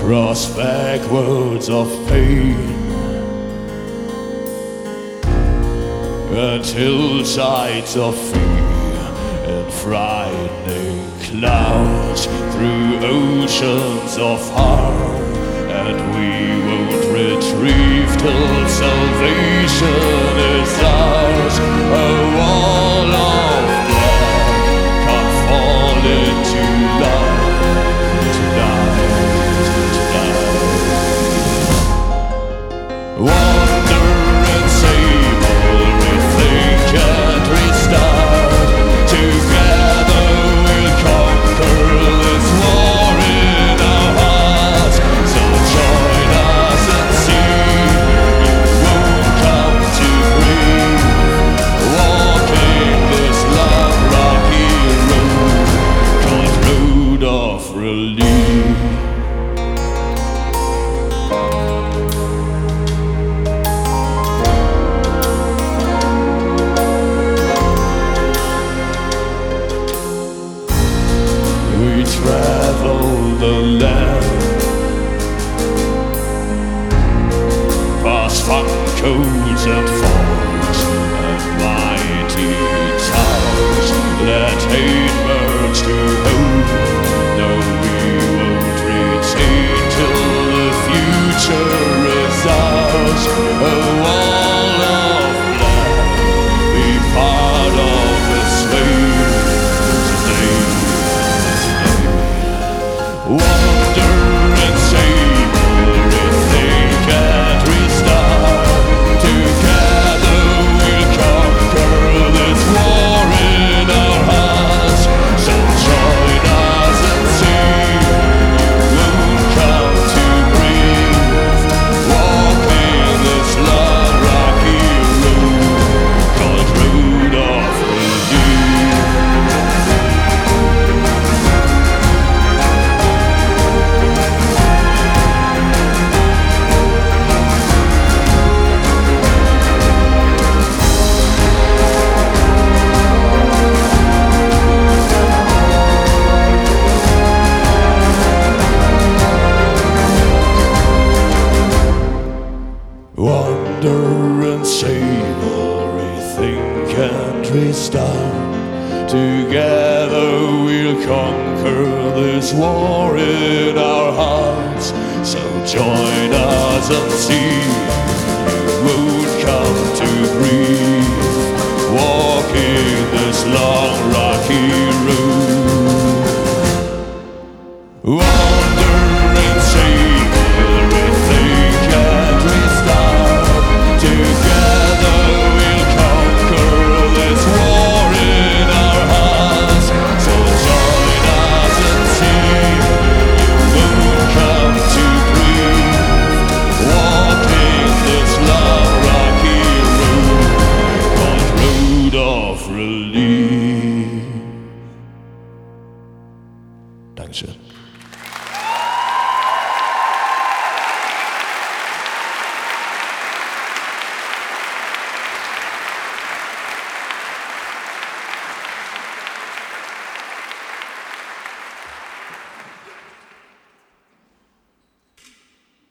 cross backwards of pain, and hillsides of fear and frightening clouds, through oceans of harm, and we won't retrieve till salvation is ours. A wall of black can't fall into light tonight. Wonder and sable, rethink and restart. Together we'll conquer this war in our hearts. So join us and see you won't come to grief, walking this long rocky road called Road of Relief. We travel the land, past fun codes and forts and mighty towers. Let hate merge to hope. No, we won't retreat till the future is ours. A wall of black, be part of this wave today. Wonder and sable, rethink and restart. Together we'll conquer this war in our hearts. So join us and see you won't come to grief, walking this long rocky road called Road of Relief. Wonder and sable, rethink and restart. Together we'll conquer this war in our hearts. So join us and see